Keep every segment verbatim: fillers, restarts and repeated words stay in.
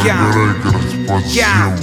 Я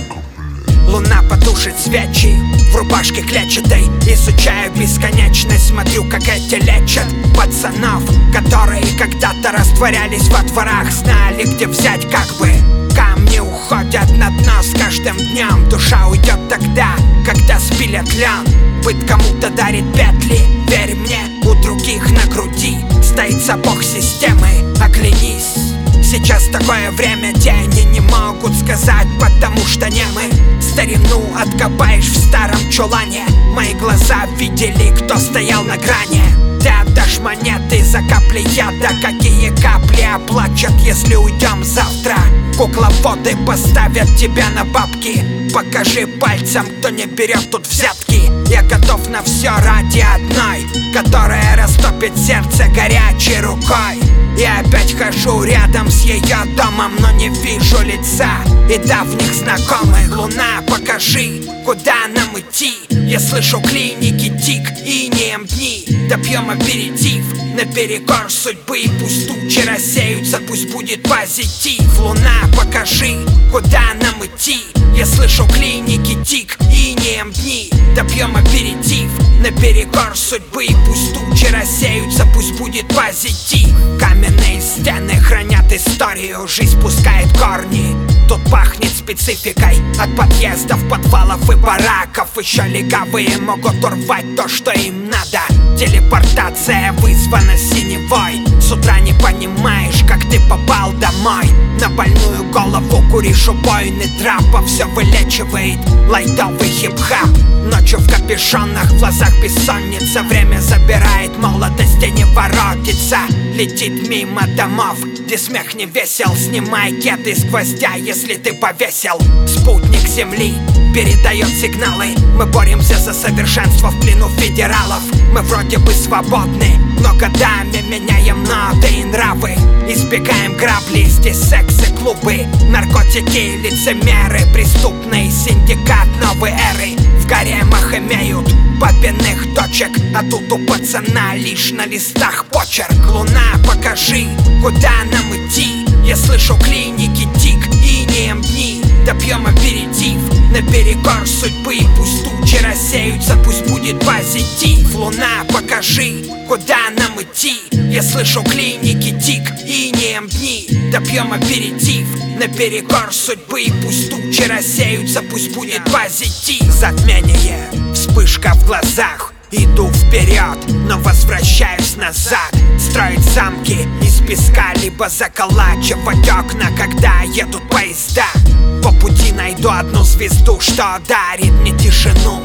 Луна потушит свечи в рубашке клетчатой. Изучаю бесконечность, смотрю, как эти лечат пацанов, которые когда-то растворялись во дворах, знали, где взять, как бы. Камни уходят на дно с каждым днем. Душа уйдет тогда, когда спилят лен. Быть кому-то дарит петли, верь мне, у других на груди стоит сапог системы. Оглянись, сейчас такое время, тени не могут сказать, потому что не мы. Старину откопаешь в старом чулане. Мои глаза видели, кто стоял на грани. Ты отдашь монеты за капли яда. Какие капли оплачут, если уйдем завтра? Кукловоды поставят тебя на бабки. Покажи пальцем, кто не берет тут взятки. Я готов на все ради одной, которая растопит сердце горячей рукой. Я опять хожу рядом с ее домом, но не вижу лица и давних знакомых. Луна, покажи, куда нам идти. Я слышу клиники тик, инеем дни. Допьем аперитив наперекор судьбы. Пусть тучи рассеются, пусть будет позитив. Луна, покажи, куда нам идти. Я слышу клиники тик, инеем дни. Допьем аперитив наперекор судьбы. Пусть тучи рассеются, пусть будет позитив. Каменные стены хранят историю. Жизнь пускает корни. Тут пахнет спецификой. От подъездов, подвалов и бараков. Еще легавые могут урвать то, что им надо. Телепортация вызвана синевой. С утра не понимаешь, как ты попал домой. На больную голову куришь убойный трап, все вылечивает лайтовый хип-хап. Ночью в капюшонах, в глазах бессонница. Время забирает молодость и не воротится. Летит мимо домов, где смех не весел. Снимай кеды с гвоздя, если ты повесил. Спутник земли передает сигналы. Мы боремся за совершенство в плену федералов. Мы вроде бы свободны, но годами меняем ноты и нравы. Избегаем грабли, здесь секс и клубы, наркотики, лицемеры, преступный синдикат новой эры. В гаремах имеют папиных дочек, а тут у пацана лишь на листах почерк. Луна, покажи, куда нам идти. Я слышу клиники тик, инеем дни. Допьем аперитив наперекор судьбы. Пусть тучи рассеются, пусть будет позитив. Луна, покажи, куда нам идти. Я слышу клиники тик, инеем дни. Допьем аперитив наперекор судьбы. Пусть тучи рассеются, пусть будет позитив. Затмение, вспышка в глазах. Иду вперед, но возвращаюсь назад. Строить замки из песка, либо заколачивать окна, когда едут поезда. По пути найду одну звезду, что дарит мне тишину.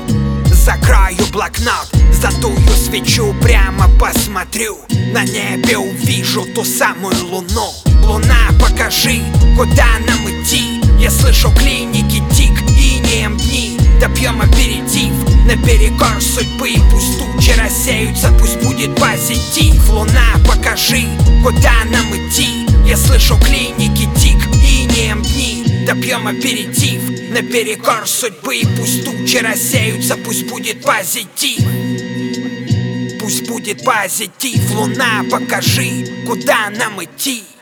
Закрою блокнот, задую свечу, прямо посмотрю. На небе увижу ту самую луну. Луна, покажи, куда нам идти. Я слышу клиники тик, инеем дни. Допьем аперитив наперекор судьбы. Пусть тучи рассеются, пусть будет позитив. Луна, покажи, куда нам идти. Я слышу клиники тик, инеем дни. Допьем аперитив наперекор судьбы. Пусть тучи рассеются, пусть будет позитив. Пусть будет позитив. Луна, покажи, куда нам идти.